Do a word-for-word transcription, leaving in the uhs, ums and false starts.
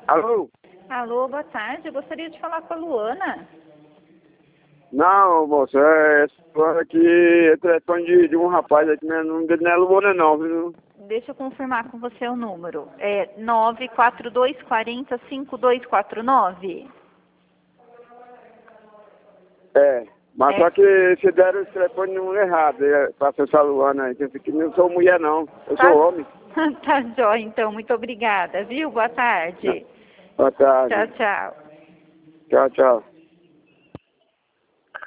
Alô? Alô, boa tarde. Eu gostaria de falar com a Luana. Não, moça, é esse plano aqui é telefone de, de um rapaz aqui, né? O nome dele não é Luana não, viu? Deixa eu confirmar com você o número. É nove quatro dois quatro zero cinco dois quatro nove? É, mas É. só que se deram esse telefone no errado, é, pra acessar a Luana aí, que eu fiquei- não sou mulher não, eu Tá, sou homem. tá jóia, então. Muito obrigada, viu? Boa tarde. Boa Tchau, tarde. tchau. Tchau, tchau.